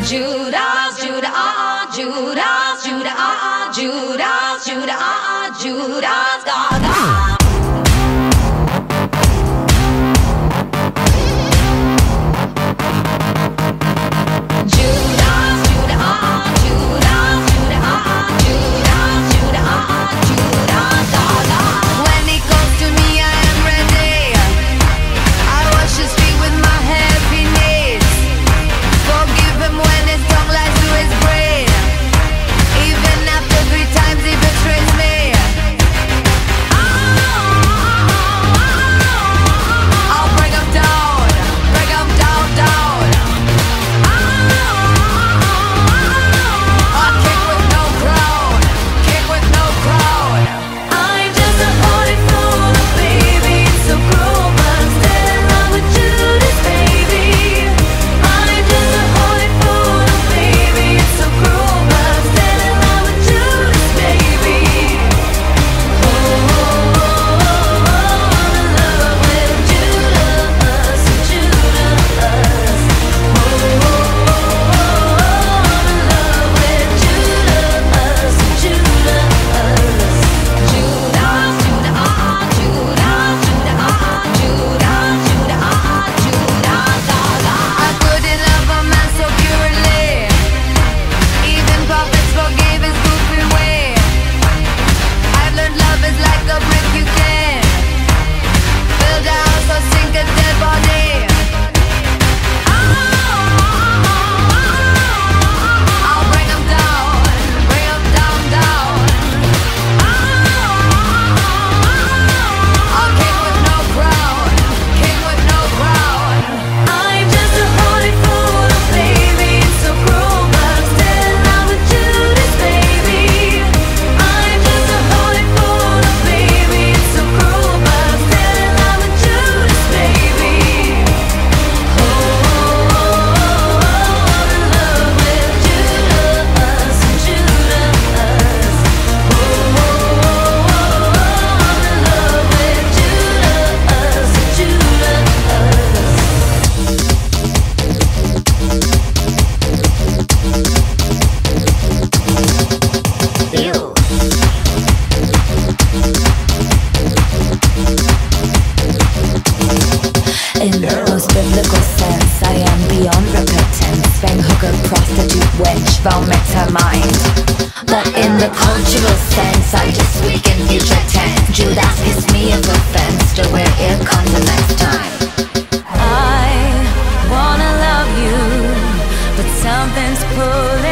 Judas, Judas, Judas, Judas, Judas, Judas, Judas, Gaga. In the most biblical sense, I am beyond repentance. Fang hooker, prostitute, wench, vomit her mind. But in the cultural sense, I just speak in future tense. Judas is me of offense, to where it comes the next time. I wanna love you, but something's pulling